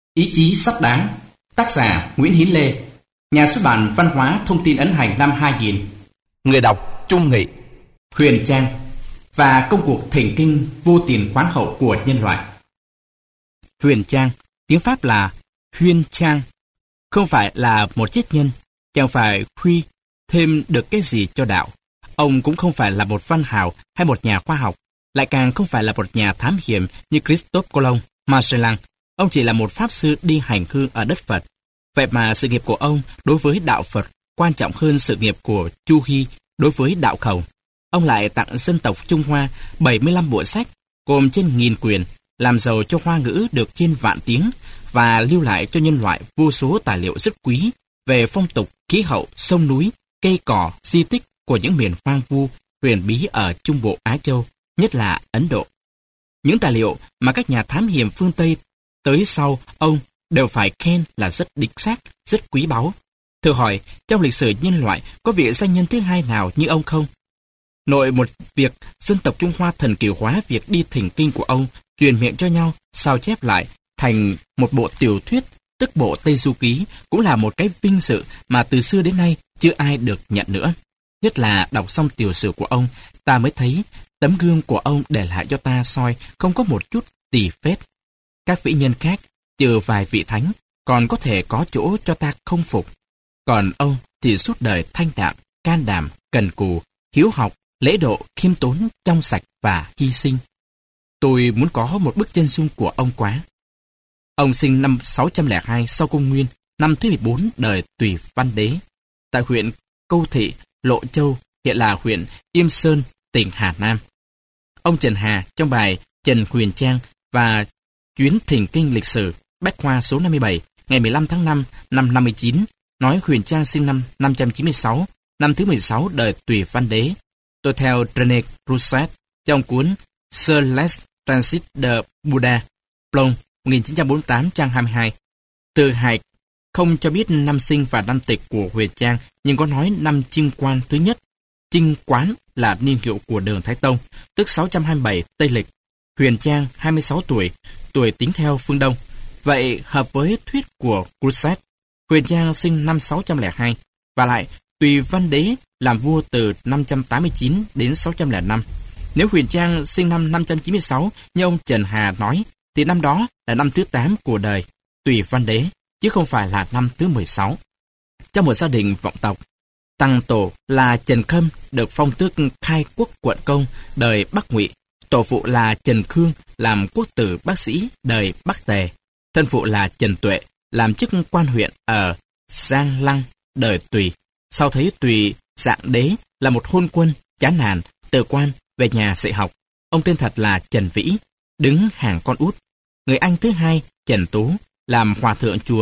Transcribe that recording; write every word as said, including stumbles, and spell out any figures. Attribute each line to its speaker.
Speaker 1: Ý chí sắt đá. Tác giả Nguyễn Hiến Lê. Nhà xuất bản Văn hóa Thông tin ấn hành năm hai nghìn.
Speaker 2: Người đọc Trung Nghị.
Speaker 1: Huyền Trang và công cuộc thỉnh kinh vô tiền khoáng hậu của nhân loại. Huyền Trang, tiếng Pháp là Huyên Trang, không phải là một triết nhân, chẳng phải huy thêm được cái gì cho đạo. Ông cũng không phải là một văn hào hay một nhà khoa học, lại càng không phải là một nhà thám hiểm như Christophe Colomb, Magellan. Ông chỉ là một pháp sư đi hành hương ở đất Phật. Vậy mà sự nghiệp của ông đối với đạo Phật quan trọng hơn sự nghiệp của Chu Hy đối với đạo Khổng. Ông lại tặng dân tộc Trung Hoa bảy mươi lăm bộ sách, gồm trên nghìn quyển, làm giàu cho Hoa ngữ được trên vạn tiếng, và lưu lại cho nhân loại vô số tài liệu rất quý về phong tục, khí hậu, sông núi, cây cỏ, di tích của những miền hoang vu, huyền bí ở Trung Bộ Á Châu, nhất là Ấn Độ. Những tài liệu mà các nhà thám hiểm phương Tây tới sau ông đều phải khen là rất đích xác, rất quý báu. Thử hỏi, trong lịch sử nhân loại có vị danh nhân thứ hai nào như ông không? Nội một việc dân tộc Trung Hoa thần kỳ hóa việc đi thỉnh kinh của ông, truyền miệng cho nhau, sao chép lại thành một bộ tiểu thuyết, tức bộ Tây Du Ký, cũng là một cái vinh dự mà từ xưa đến nay chưa ai được nhận nữa. Nhất là đọc xong tiểu sử của ông, ta mới thấy tấm gương của ông để lại cho ta soi không có một chút tì phết. Các vĩ nhân khác, trừ vài vị thánh, còn có thể có chỗ cho ta không phục. Còn ông thì suốt đời thanh đạm, can đảm, cần cù, hiếu học, lễ độ, khiêm tốn, trong sạch và hy sinh. Tôi muốn có một bức chân dung của ông quá. Ông sinh năm sáu trăm lẻ hai sau công nguyên, năm thứ mười bốn đời Tùy Văn Đế, tại huyện Câu Thị, Lộ Châu, hiện là huyện Yêm Sơn, tỉnh Hà Nam. Ông Trần Hà trong bài Trần Huyền Trang và Chuyến thỉnh kinh lịch sử Bách Khoa số năm mươi bảy ngày mười lăm tháng năm năm năm mươi chín nói Huyền Trang sinh năm năm trăm chín mươi sáu, năm thứ mười sáu đời Tùy Văn Đế. Tôi theo René Rousset trong cuốn Sur les Transit de Buddha, Plon, một nghìn chín trăm bốn mươi tám, trang hai mươi hai. Từ Hải không cho biết năm sinh và năm tịch của Huyền Trang, nhưng có nói năm Trinh Quan thứ nhất. Trinh Quán là niên hiệu của Đường Thái Tông, tức sáu trăm hai mươi bảy Tây Lịch. Huyền Trang hai mươi sáu tuổi, tuổi tính theo phương Đông. Vậy hợp với thuyết của Rousset, Huyền Trang sinh năm sáu trăm lẻ hai, và lại Tùy Văn Đế làm vua từ năm trăm tám mươi chín đến sáu trăm lẻ năm. Nếu Huyền Trang sinh năm năm trăm chín mươi sáu như ông Trần Hà nói, thì năm đó là năm thứ tám của đời Tùy Văn Đế, chứ không phải là năm thứ mười sáu. Trong một gia đình vọng tộc, tăng tổ là Trần Khâm được phong tước khai quốc quận công đời Bắc Ngụy, tổ phụ là Trần Khương làm quốc tử bác sĩ đời Bắc Tề, thân phụ là Trần Tuệ làm chức quan huyện ở Giang Lăng đời Tùy. Sau thấy Tùy dạng đế là một hôn quân chán nản, từ quan về nhà dạy học. Ông tên thật là Trần Vĩ, đứng hàng con út. Người anh thứ hai, Trần Tú, làm hòa thượng chùa